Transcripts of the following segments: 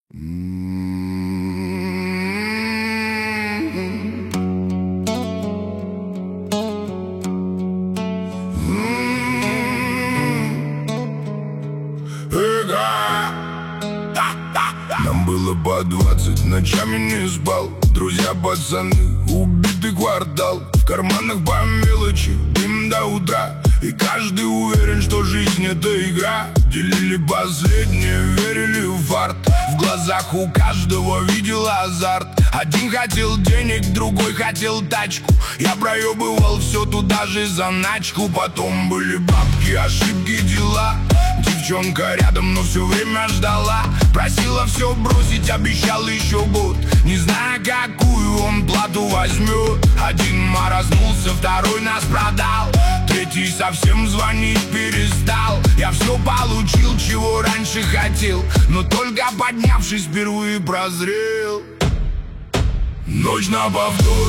Нам было по 20, ночами не спал. Друзья, пацаны, убитый квартал. В карманах по мелочи, дым до утра. И каждый уверен, что жизнь это игра. Делили последнее, верили в фарт. В глазах у каждого видел азарт. Один хотел денег, другой хотел тачку. Я проебывал все туда же заначку. Потом были бабки, ошибки, дела. Девчонка рядом, но все время ждала. Просила все бросить, обещал еще год. Не зная, какую он плату возьмет. Один маразнулся, второй нас продал. Третий совсем звонить перестал. Я все получил, чего раньше хотел. Но только поднявшись, впервые прозрел. Ночь на повтор,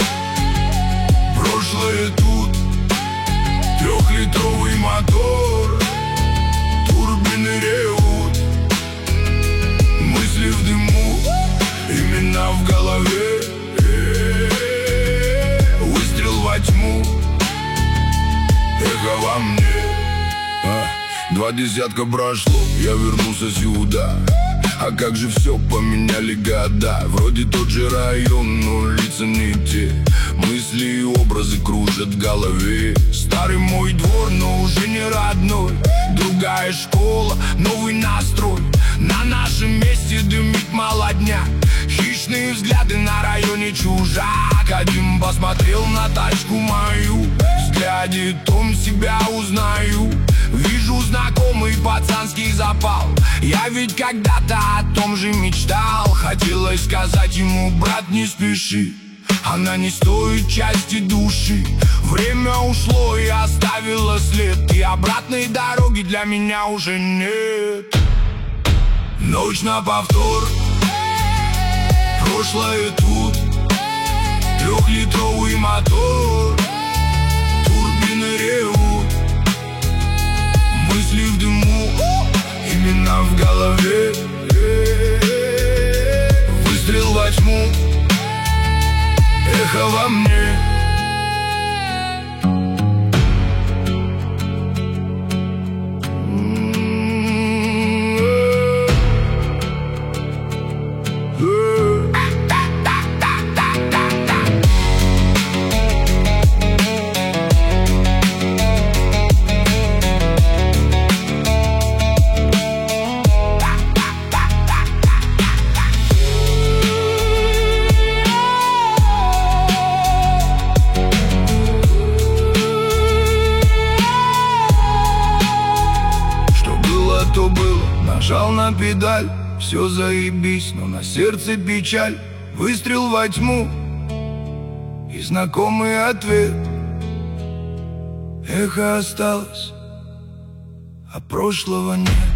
прошлое тут. Трехлитровый мотор, турбины ревут. Мысли в дыму, имена в голове. Выстрел во тьму, эхо во мне. 20 прошло, я вернулся сюда. А как же все поменяли года. Вроде тот же район, но лица не те. Мысли и образы кружат в голове. Старый мой двор, но уже не родной. Другая школа, новый настрой. На нашем месте дымит молодняк. Хищные взгляды на районе чужак. Один посмотрел на тачку мою. В взгляде том себя узнаю. Вижу знакомый пацанский запал. Я ведь когда-то о том же мечтал. Хотелось сказать ему: брат, не спеши, она не стоит части души. Время ушло и оставило след. И обратной дороги для меня уже нет. Ночь на повтор, прошлое тут. Трехлитровый мотор, турбины ревут. Мысли в дыму, имена в голове. Выстрел во тьму, эхо во мне. То было, нажал на педаль, все заебись, но на сердце печаль. Выстрел во тьму и знакомый ответ. Эхо осталось, а прошлого нет.